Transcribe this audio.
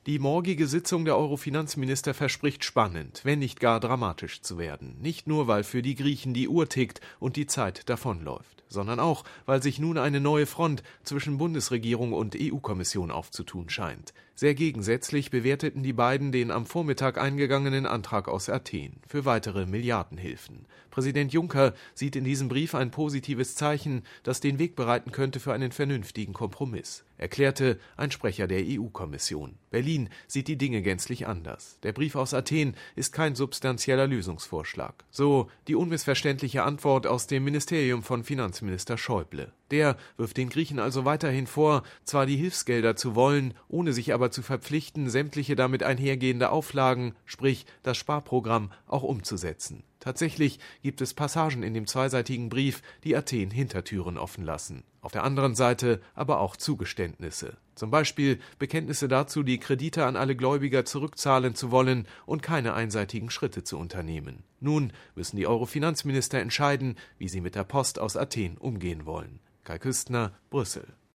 Die morgige Sitzung der Euro-Finanzminister verspricht spannend, wenn nicht gar dramatisch zu werden. Nicht nur, weil für die Griechen die Uhr tickt und die Zeit davonläuft, sondern auch, weil sich nun eine neue Front zwischen Bundesregierung und EU-Kommission aufzutun scheint. Sehr gegensätzlich bewerteten die beiden den am Vormittag eingegangenen Antrag aus Athen für weitere Milliardenhilfen. Präsident Juncker sieht in diesem Brief ein positives Zeichen, das den Weg bereiten könnte für einen vernünftigen Kompromiss, erklärte ein Sprecher der EU-Kommission. Berlin sieht die Dinge gänzlich anders. Der Brief aus Athen ist kein substanzieller Lösungsvorschlag. So die unmissverständliche Antwort aus dem Ministerium von Finanzminister Schäuble. Der wirft den Griechen also weiterhin vor, zwar die Hilfsgelder zu wollen, ohne sich aber zu verpflichten, sämtliche damit einhergehende Auflagen, sprich das Sparprogramm, auch umzusetzen. Tatsächlich gibt es Passagen in dem zweiseitigen Brief, die Athen Hintertüren offen lassen. Auf der anderen Seite aber auch Zugeständnisse. Zum Beispiel Bekenntnisse dazu, die Kredite an alle Gläubiger zurückzahlen zu wollen und keine einseitigen Schritte zu unternehmen. Nun müssen die Euro-Finanzminister entscheiden, wie sie mit der Post aus Athen umgehen wollen. Kai Küstner, Brüssel.